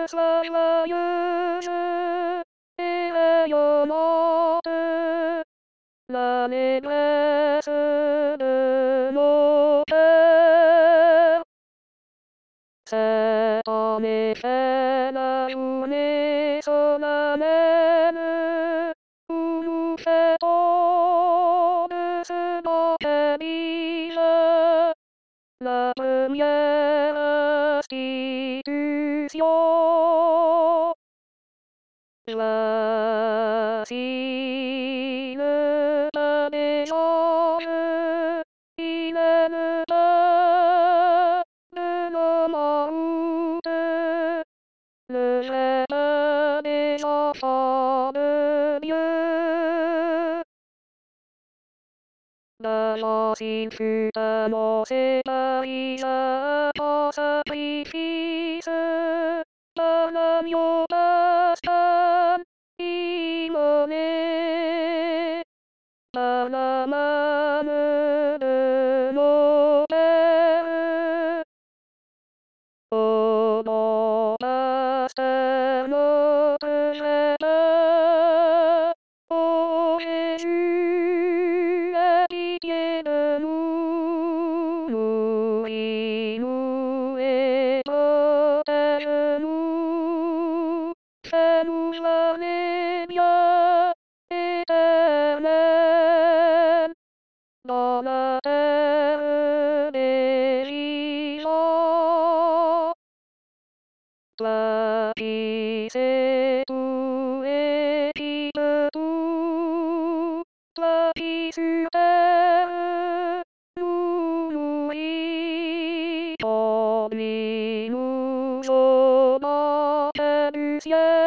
sois joyeuse, et rayonnante, l'allégresse de nos cœurs. C'est en effet la journée solennelle où nous fêtons de ce baptême la première institution. Voici le pain des anges, il est le pain de l'homme en route, le vrai pain des enfants de Dieu. D'avance il fut annoncé par Isaac en sacrifice, par l'agneau pascal immolé, par la manne de nos pères. Ô mon pasteur, notre vrai pain, ô Jésus, aie pitié de nous, nourris-nous et protège-nous, fais-nous voir les biens éternels dans la terre des vivants. Toi qui sais tout et qui peux tout, toi qui sur terre nous nourris, conduis-nous au banquet du ciel.